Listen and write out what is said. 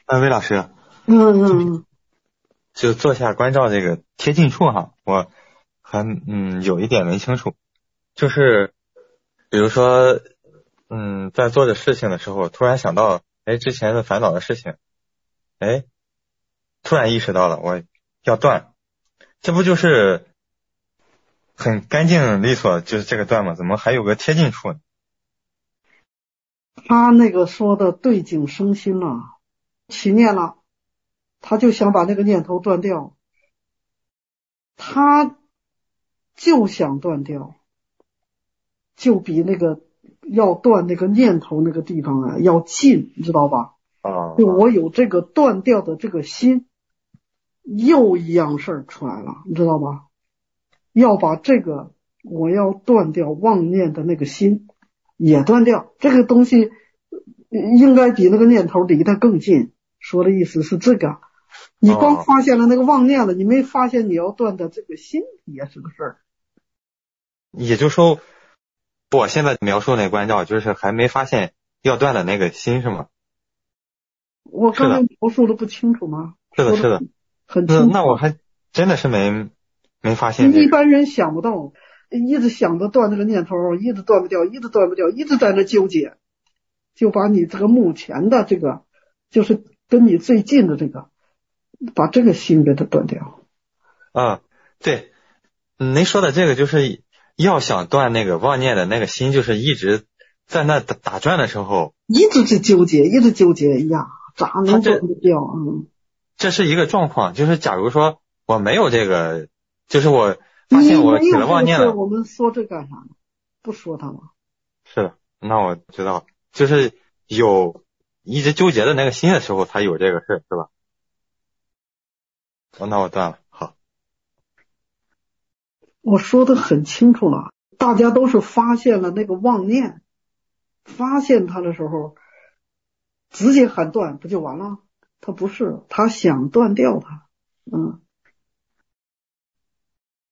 魏老师， 嗯嗯就做下关照这个贴近处哈，我还有一点没清楚，就是比如说在做着事情的时候，突然想到之前的烦恼的事情，哎突然意识到了我要断，这不就是很干净利索就是这个断吗？怎么还有个贴近处呢？ 他那个说的对境生心了，起念了，他就想把那个念头断掉，他就想断掉，就比那个要断那个念头那个地方啊要近，你知道吧？就啊我有这个断掉的这个心，又一样事儿出来了，你知道吧？要把这个我要断掉妄念的那个心也断掉，这个东西应该比那个念头离得更近。说的意思是这个，你光哦， 发现了那个妄念了，你没发现你要断的这个心也是个事儿。 也就是说我现在描述那关照，就是还没发现要断的那个心是吗？ 我刚才是的， 描述的不清楚吗？ 是的， 说的是的。 很那清楚。 那我还真的是没发现这个。 一般人想不到，一直想着断这个念头，一直断不掉，一直断不掉，一直在那纠结，就把你这个目前的这个，就是跟你最近的这个，把这个心给它断掉。 啊，对，您说的这个就是要想断那个妄念的那个心，就是一直在那打转的时候， 一直在纠结，一直纠结呀，咋能断它得掉？嗯， 这是一个状况，就是假如说我没有这个，就是我发你现我起了没有这个事儿， 妄念了， 我们说这干啥呢？不说它吗？ 是的，那我知道，就是有一直纠结的那个心的时候，才有这个事，是吧？那我断了，好。 我说的很清楚了，大家都是发现了那个妄念，发现它的时候，直接喊断不就完了？他不是，他想断掉它。嗯。